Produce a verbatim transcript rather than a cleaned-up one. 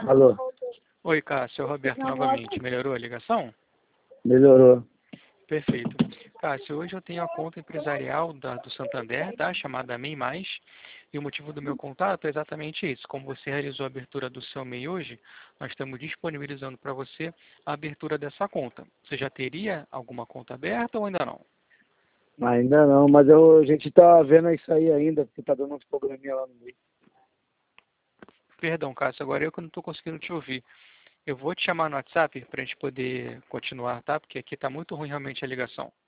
Alô, Oi, Cássio, é o Roberto novamente. Melhorou a ligação? melhorou. Perfeito. Cássio, hoje eu tenho a conta empresarial da, do Santander, tá? Chamada MEI Mais. E o motivo do meu contato é exatamente isso. Como você realizou a abertura do seu MEI hoje, nós estamos disponibilizando para você a abertura dessa conta. Você já teria alguma conta aberta ou ainda não? Ainda não, mas eu, a gente tá vendo isso aí ainda, porque tá dando uns probleminha lá no meio. Perdão, Cássio, agora eu que não estou conseguindo te ouvir. Eu vou te chamar no WhatsApp para a gente poder continuar, tá? Porque aqui está muito ruim realmente a ligação.